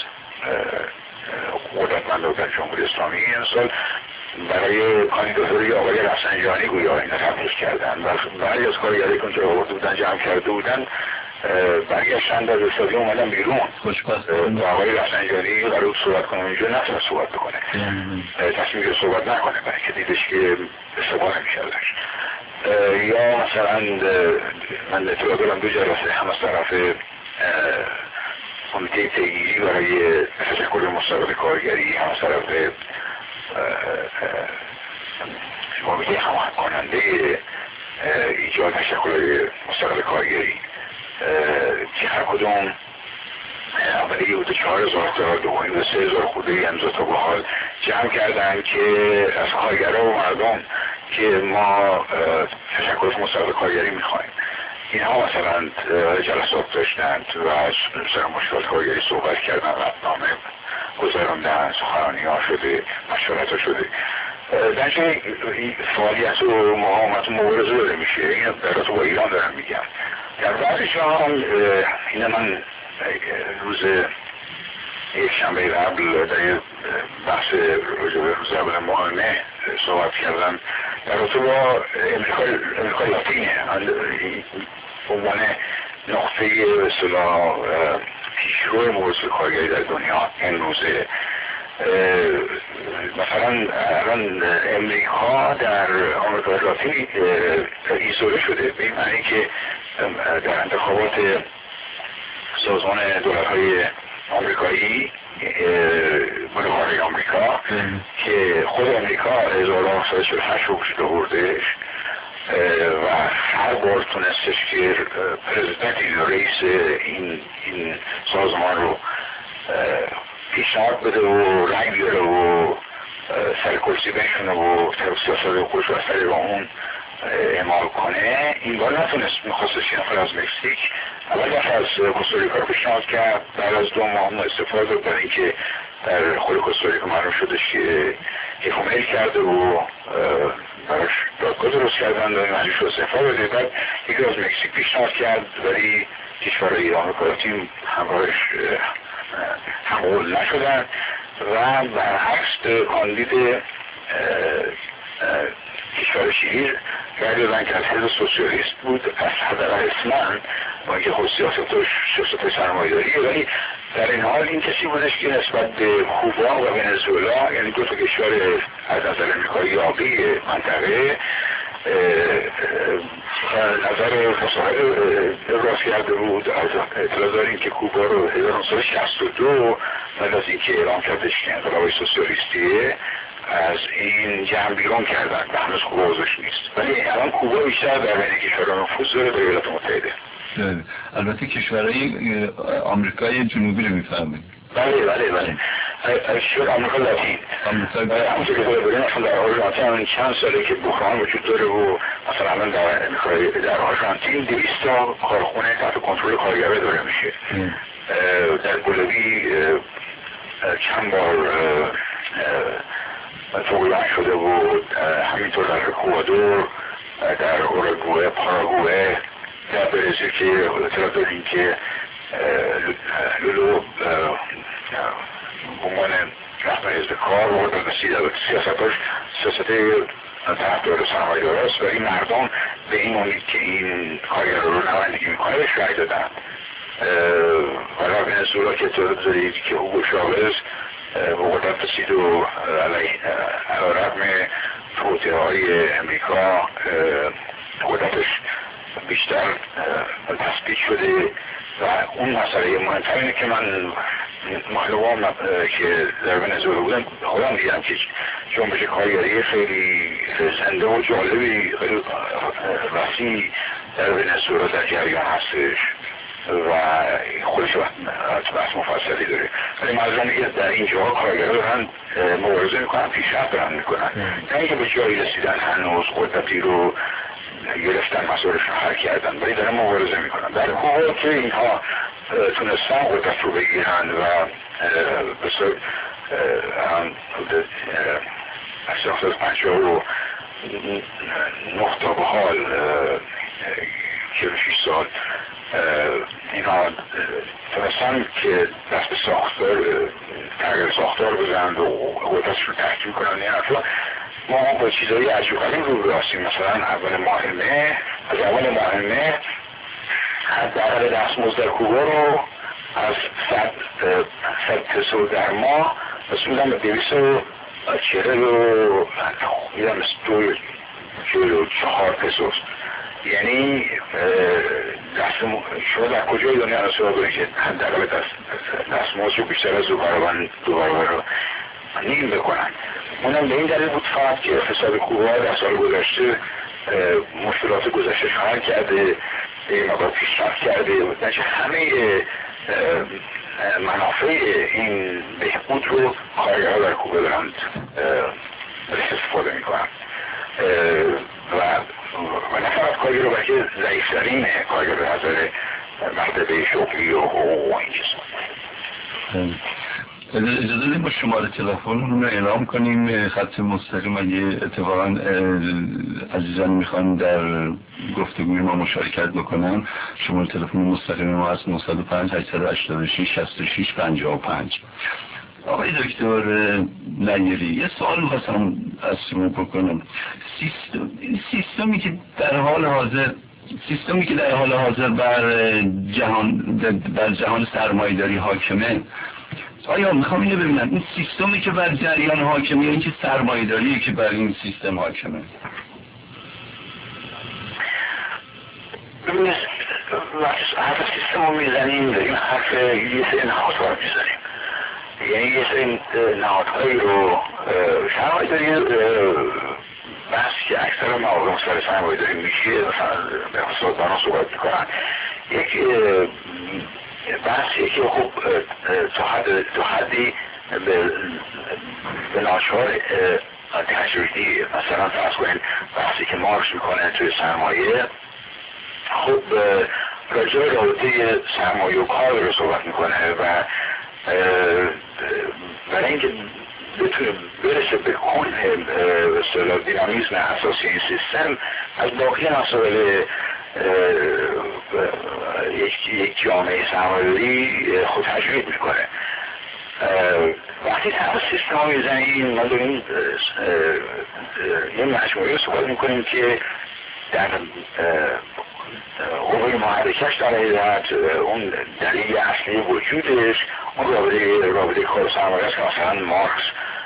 [SPEAKER 5] قدرتمند در جمهوری اسلامی این سال برای کاندیداتوری آقای رفسنجانی گویا اینا تبلیغ کردن و بعضی از کارگرایی که اونجا آورده بودن جمع کرده بودن برگشتن از استادیوم اومدن بیرون و آقای رفسنجانی قرار صحبت کنه اینجا نتونه صحبت بکنه، تصمیم که صحبت نکنه برای که دیدش که استفاده نمیشه ازش. یا مثلا من اطلاع دارم دو جلسه هم از طرف کمیته پیگیری برای تشکل مستقل کارگری هم از طرف کمیته هماهنگ کننده ایجاد تشکل مستقل کارگری که هر کدوم اولی بوده چهار هزار تا دومی و سه هزار خوده امضا تا به حال جمع کردن که از کارگرها و مردم که ما تشکل مستقل کارگری میخوایم. اینها مثلا جلسات داشتند و از سر مشکلات کارگری صحبت کردن، نامه گذراندن، سخنرانی ها شده، مشورت ها شده. در چه فعالیت و مقاومت و مبارزه داره میشه. این در با ایران دارم میگم. در بعضی جا هم این من روز یک شنبه قبل در یه بحث راجع به روز اول ماهانه صحبت کردم در رابطه با امریکای لاتینه عنوان نقطه به اصطلاح پیشرو مبارزه کارگری در دنیا این روزه. مثلا الان امریکا در آمریکای لاتین ایزوله شده به این معنی که در انتخابات سازمان دولت‌های آمریکایی ملوهای آمریکا که خود امریکا هزار و نهصد و چهل و هشت رو کشید آوردهش و هر بار تونستش که پرزیدنت این رئیس این, این سازمان رو پیشنهاد بده و رنگ بیاره و سر کرسی بنشونه و سیاست خودش رو از طریق اون اعمال کنه. این بار نتونست، میخواستش یه نفر از مکزیک اول دفعه از کوستاریکا رو پیشنهاد کرد، بعد از دو ماه هم استفاده داد برای اینکه در خود کوستاریکا معلوم شدش که حکومت کرده و براش دادگاه درست کردن و معنیش رو استفاده بده. بعد یکی از مکزیک پیشنهاد کرد ولی کشورهای آمریکا لاتین همراهش همقول نشدن و برعکس کاندید کشور شیری رای دادن که از حزب سوسیالیست بود از حدر اسمن با اینکه خود سیاست سرمایه‌داریه، ولی در این حال این کسی بودش که نسبت به کوبا و ونزوئلا یعنی دو تا کشور از نظر امریکایی آبی منطقه نظر فساحل ابراز کرده بود. از اطلاع داریم که کوبا رو هزار و نهصد و شصت و دو بعد از اینکه اعلام کردش که انقلاب سوسیالیستیه از این جمع بیرون کردن و هنوز کوبا وضعش نیست، ولی الان کوبا بیشتر در بین کشورها نفوذ داره در ایالات متحده.
[SPEAKER 4] البته کشورهای آمریکای جنوبی رو میفهمید.
[SPEAKER 5] بله بله بله کشور آمریکا لاتین همونطور که باید بریم اصلا در آرژانتین چند ساله که بحران وجود داره و مثلا الان در در آرژانتین دویست تا کارخونه تحت کنترل کارگره داره میشه. در بولیوی چند بار طغیان شده بود، همینطور در اکوادور، در اوروگوئه، پاراگوئه، در برزیل که اطلاع داریم که لولو عنوان رهبر حزب کار و سیاستاش سیاست طرفدار سرمایه‌دار است و این مردم به این امید که این کارگر رو نمایندگی میکنه بهش رای دادن. و در ونزوئلا که اطلاع دارید که هوگو شاوز به قدرت رسید و علیرغم توطئه‌های امریکا قدرتش بیشتر تثبیت شده و اون مسئله مهمتر اینه که من معلومام که در ونزوئلا بودم خودم دیدم که جنبش کارگری خیلی زنده و جالبی خیلی وسیع در ونزوئلا در جریان هستش و خودش بحث مفصلی داره. ولی منظورم که در اینجا کارگرها دارن مبارزه میکنن، پیشرفت دارن میکنن، نه اینکه به جایی رسیدن هنوز قدرتی رو گرفتن، مسئولشون حل کردن، ولی دارن مبارزه میکنن. در کوبا که اینها تونستن قدرت رو بگیرن و بسیار هزار و پنجاه و نه تا به حال چهل و شش سال اینا تونستن که دست به ساختار تغییر ساختار بزنن و قدرتش رو تحکیم کنن. این حرفا ما با چیزایی عجیب غریب رو راستیم. مثلا اول ماه مه از اول ماه مه حداقل دستمزد در کوبا رو از صد پسو در ماه رسوندن به دویست و چهل و میدم دو چهل و چهار پسوست. یعنی دست شما در کجای دنیا رسول دارید که حداقل دستمزد رو بیشتر از دو برابر دو برابر رو نیم بکنن. اونم به این دلیل بود فقط که اقتصاد کوبا در سال گذشته مشکلات گذشته حل کرده، مقدار پیشرفت کرده، نشه همه منافع این بهبود رو کارگرها در کوبا دارند استفاده میکنن و و نه فقط کارگر رو بلکه ضعیفترین کارگر به نظر مرتبه شغلی و حقوق و این چیزا.
[SPEAKER 4] اجازه داریم با شماره تلفن رو اعلام کنیم، خط مستقیم اگه اتفاقا عزیزان میخوان در گفتگوی ما مشارکت بکنن. شماره تلفن مستقیم ما هست نه صفر پنج هشت هشت شش شصت و شش پنجاه و پنج. آقای دکتر نیری، یه سوال می‌خواستم از شما بکنم. سیستم سیستمی که در حال حاضر سیستمی که در حال حاضر بر جهان بر جهان سرمایه‌داری حاکمه، آیا میخوام اینو ببینم این سیستمی که بر جریان حاکمه یا اینکه سرمایه‌داری که بر این سیستم حاکمه؟
[SPEAKER 5] ببینید حرف سیستم رو میزنیم، داریم حرف یه سری نهادها رو میزنیم، یعنی یه سری نهادهایی رو سرمایه‌داری بحث که اکثر مواقع سر سرمایه‌داری میشه مثلا به اقتصاددانان صحبت میکنن. یک بحثی که خب تا حد تا حدی به به ناچار تجریدی، مثلا فرض کنید بحثی که مارکس میکنه توی سرمایه خب راجع به رابطه سرمایه و کار رو صحبت میکنه و برای اینکه بتونه برسه به کل به اصطلاح دینامیزم اساسی این سیستم از باقی مسائل یک یک جامعه سرمایه‌داری خود تجرید میکنه. وقتی طرف سیستم ها میزنیم ما داریم یه مجموعه صحبت میکنیم که در قوه محرکش در حقیقت اون دلیل اصلی وجودش اون رابطه رابطه کار و سرمایه است که مثلا مارکس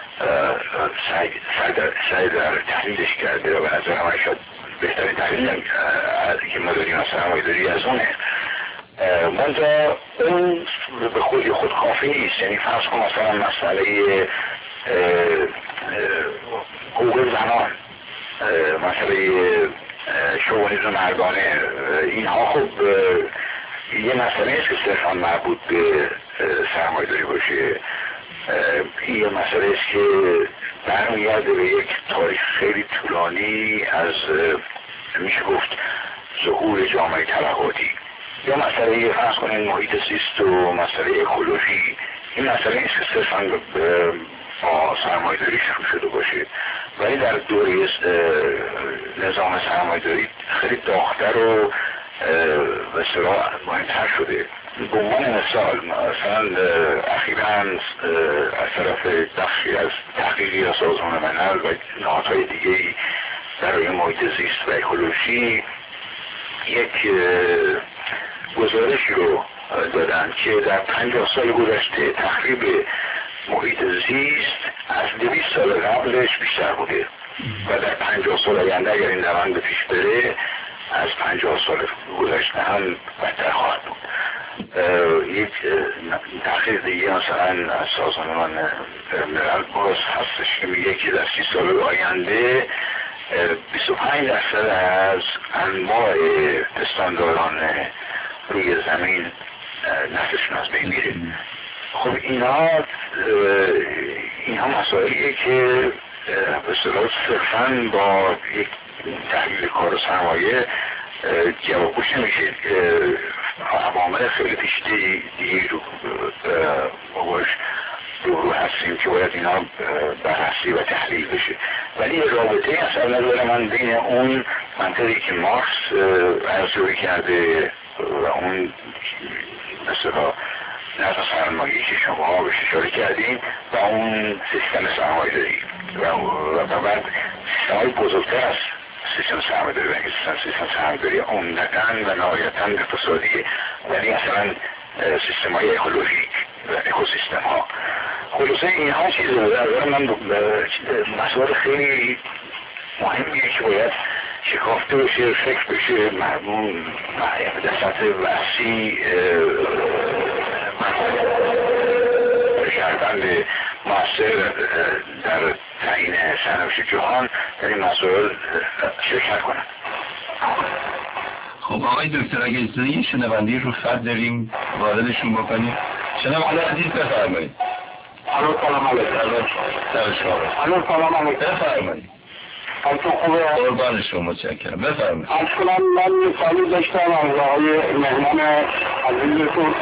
[SPEAKER 5] سعی در تحلیلش کرده و به نظر من شاید بهترین تحلیل که ما داریم از سرمایه‌داری از اونه. منتها اون به خودی خود کافی نیست. یعنی فرض کن مثلا مسئله حقوق زنان، مسئله شوونیسم مردانه، اینها خب یه مسئله است که صرفا مربوط به سرمایه‌داری باشه. این یه مسئله است که برمیگرده به یک تاریخ خیلی طولانی از میشه گفت ظهور جامعه طبقاتی. یا مسئله فرض کنید محیط زیست و مسئله اکولوژی این مسئله نیست که صرفا با سرمایه‌داری شروع شده باشه، ولی در دوره نظام سرمایه‌داری خیلی داغ‌تر و به اصطلاح مهمتر شده. به عنوان مثال مثلا اخیراً از طرف بخشی از تحقیقی یا سازمان ملل و نهادهای دیگه‌ای برای محیط زیست و اکولوژی یک گزارشی رو دادن که در پنجاه سال گذشته تخریب محیط زیست از دویست سال قبلش بیشتر بوده و در پنجاه سال آینده اگر این روند پیش بره از پنجاه سال گذشته هم بدتر خواهد بود. یک تحقیق دیگه مثلا از سازمان ملل باز هستش که میگه که در سی سال آینده بیست و پنج درصد از انواع پستانداران روی زمین نسلشون از بین میره. خب اینا اینها مسائلیه که به اصطلاح صرفاً با یک تحلیل کار و سرمایه جوابگوش نمیشه. عوامل خیلی پیچیده دیگه رو باش رو هستیم که باید اینا بررسی و تحلیل بشه، ولی رابطه اصلا نداره من بین اون منطقی که مارکس ارزیابی کرده و اون مثلا نظر سرمایه‌ای که شما بهش اشاره کردین و اون سیستم سرمایه‌داری و بعد سیستم‌های بزرگتر از سیستم سرمایه‌داری و سیستم سیستم سرمایه‌داری عمدتاً و نهایتاً اقتصادی، ولی مثلا سیستم‌های اکولوژیک و اکوسیستم ها. خلاصه اینها چیزه در من مسائل خیلی مهمیه که باید شکافته بشه، فکر بشه، مردم در سطح وسیع کردن مؤثر در تعیین سرنوشت جهان در این مسائل شرکت کنند.
[SPEAKER 4] خب آقای دکتر اگه اجازه یه شنوندی رو خط داریم واردشون بکنیم. شنونده عزیز بفرمایید.
[SPEAKER 6] الو سلام علیکم. الو سلام علیکم.
[SPEAKER 4] بفرمایید.
[SPEAKER 6] حالتون خوبه؟
[SPEAKER 4] قربان شما متشکرم. بفرمایید.
[SPEAKER 6] از کنم من یه سالی داشتم از آقای مهمان عزیزتون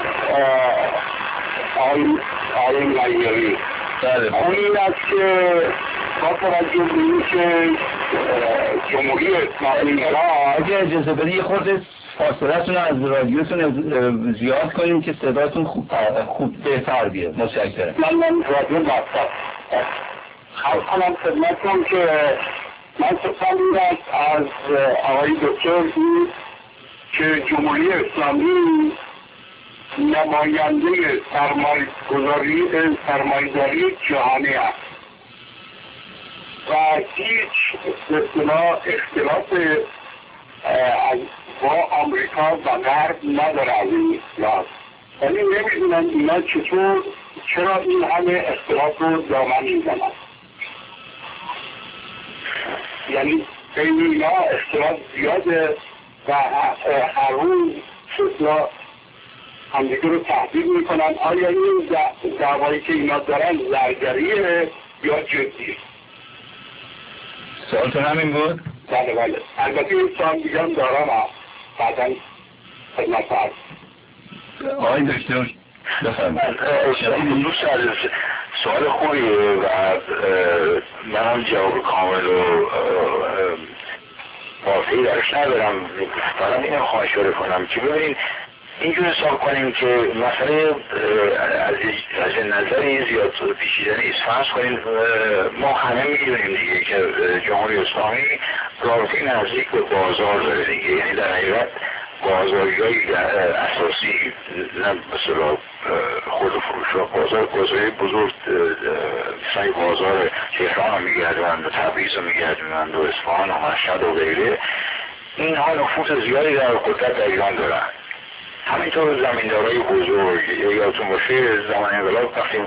[SPEAKER 6] آقای آقای ملیاری.
[SPEAKER 4] بله.
[SPEAKER 6] اون این است که با توجه به این که جمهوری اسلامی ایران
[SPEAKER 4] اگه اجازه بدی یه خورده فاصله‌تون از رادیوتون زیاد کنیم که صداتون خوب خوب بهتر بیاد. متشکرم.
[SPEAKER 6] من من رادیو بستم. خواهد کنم خدمتتون که من سپسم این است از آقای دکتر که جمهوری اسلامی نماینده سرمایه‌گذاری سرمایه‌داری جهانی است و هیچ اصطلاح اختلاف با آمریکا و غرب نداره از این اصطلاح، ولی نمیدونم اینا چطور چرا این همه اختلاف رو دامن میزنن. یعنی بین اینا اختلاف زیاده و هر روز اصطلاح همدیگه رو تهدید میکنن. آیا این دعوایی که اینا دارن زرگریه یا جدیه؟
[SPEAKER 4] سوالتون همین بود؟
[SPEAKER 6] بله بله. البته این سوال دیگه هم دارم بعدا خدمت عرض.
[SPEAKER 4] آقای دکتر بفرمایید.
[SPEAKER 5] دوست عزیز سوال خوبیه و من هم جواب کامل و واضحی درش ندارم. فقط اینو خواهش کنم که ببینید اینجور حساب کنیم که مسئله از نظری زیاد پیچیده نیست. فرض کنیم ما همه میدونیم دیگه که جمهوری اسلامی رابطه نزدیک به بازار داره دیگه، یعنی در حقیقت بازاریایی اساسی نه مثلا خود فروش و بازار بازاری بزرگ مثل بازار تهران رو میگردوند و تبریز رو میگردوند و اصفهان و مشهد و غیره، اینها نفوذ زیادی در قدرت در ایران دارن. همینطور زمیندارای بزرگ یادتون باشه زمان انقلاب وقتی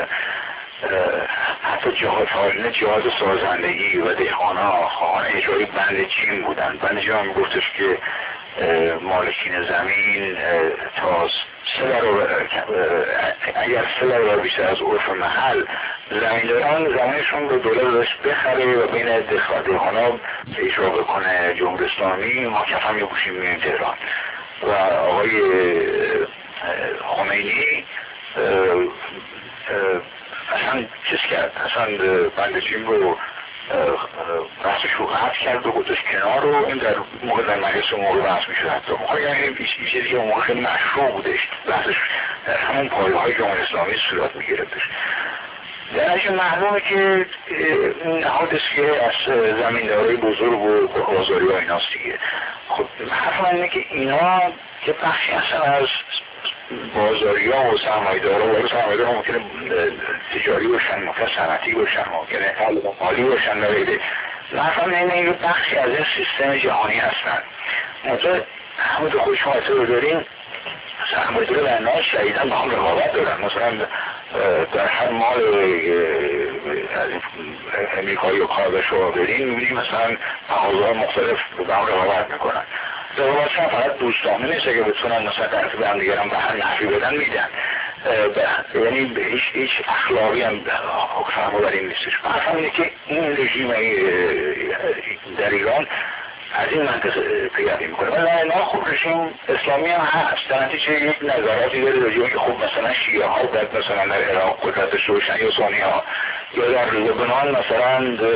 [SPEAKER 5] حتی جهاد حالینه جهاد سازندگی و دهقان‌ها خواهان اجرای بند چین بودن. بند چین هم گفتش که مالکین زمین تا سه برابر اگر سه برابر بیشتر از عرف محل زمینداران زمینشون رو دولت داشت بخره و بین دهقان‌ها اجرا بکنه. جمهوری اسلامی ما کفن می‌پوشیم می‌ریم تهران و آقای خمینی اصلا چیز کرد، اصلا بندجیم رو بحث شوخت کرد و گذاشت کنار رو این در موقع در مجلس اون موقع بحث میشد حتی موقع یعنی این چیزی که اون موقع خیلی مشروع بودش بحثش در همون پایه های جمهوری اسلامی صورت میگرفتش. در اجل معلومه که این حادث که از زمیندارای بزرگ و بازاری ها ایناست دیگه. خب حرف من اینه که اینا که بخشی هستن از بازاری ها و سرمایه‌دارا و سرمایه‌دارا ها ممکنه تجاری باشن، ممکنه صنعتی باشن، ممکنه مالی باشن و غیره. حرف من اینه که بخشی از این سیستم جهانی هستن. مثلا همون خود شما اطلاع داریم سرمایه‌دارا در نهایت شدیداً با هم رقابت دارن. مثلا در هر مال از امریکایی و کانادا شما برین می‌بینید مثلا مغازه‌های مختلف با هم رقابت میکنن. رقابت هم فقط دوستانه نیست که بتونن مثلا طرف به هم دیگر هم به هر نحوی بدن میدن، یعنی هیچ هیچ اخلاقی هم فهم بر این نیستش. حرفم اینه که این رژیم در ایران از این منطق پیروی میکنه. ولی اینا خوب رژیم اسلامی هم هست، در نتیجه یک نظراتی داره رژیمی که خوب مثلا شیعه ها باید مثلا در عراق قدرتش روشن یا سنی ها، یا در لبنان مثلا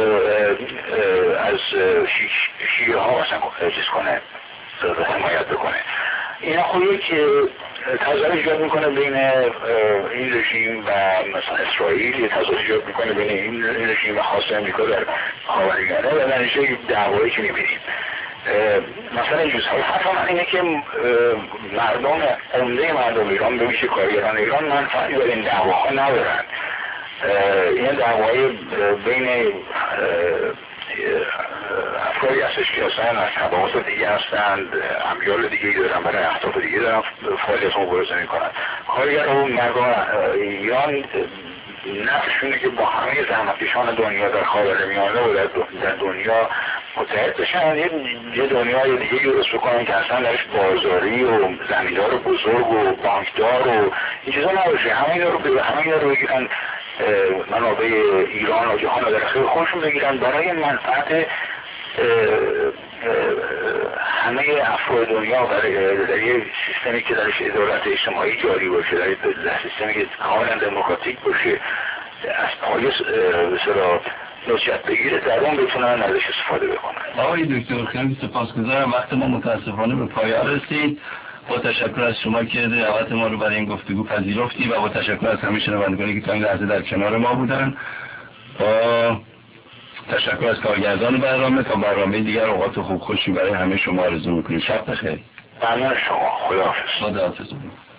[SPEAKER 5] از شیعه ها مثلا چیز کنه حمایت بکنه. اینا خب یک تضاد ایجاد میکنه بین این رژیم و مثلا اسرائیل، یه تضاد ایجاد میکنه بین این رژیم و خاص امریکا در خاورمیانه و در نتیجه یک دعوایی که میبینیم. مثلا این جزء حرف من اینه که مردم عمده مردم ایران به ویژه کارگران ایران منفعتی در این دعواها ندارن. این دعوای بین افرادی هستش که اصلا از طبقات دیگه هستند، امیال دیگه دارن، برای اهداف دیگه دارن فعالیت مبارزه میکنن. کارگر و مردم ایران نفسشونه که با همه زحمتکشان دنیا در خاورمیانه و در دنیا متحد بشن، یه دنیای دیگه درست بکنن که اصلا درش بازاری و زمیندار بزرگ و بانکدار و این چیزا نباشه. همه اینا رو به همه اینا رو بگیرن منابع ایران و جهان رو در اختیار خودشون بگیرن برای منفعت همه افراد دنیا، برای در یه سیستمی که درش دولت اجتماعی جاری باشه، در سیستمی که کاملا دموکراتیک باشه، از پایه بسیار نوچت بگیره، در اون بتونن ازش استفاده بکنن.
[SPEAKER 4] آقای دکتر خیلی سپاسگزارم، وقت ما متاسفانه به پایان رسید. با تشکر از شما که دعوت ما رو برای این گفتگو پذیرفتی و با تشکر از همه شنوندگانی که تا این لحظه در کنار ما بودن. با تشکر از کارگردان برنامه. تا برنامه دیگر اوقات خوب خوشی برای همه شما آرزو میکنیم. شب بخیر.
[SPEAKER 5] ممنون شما. خداحافظ.
[SPEAKER 4] خداحافظ.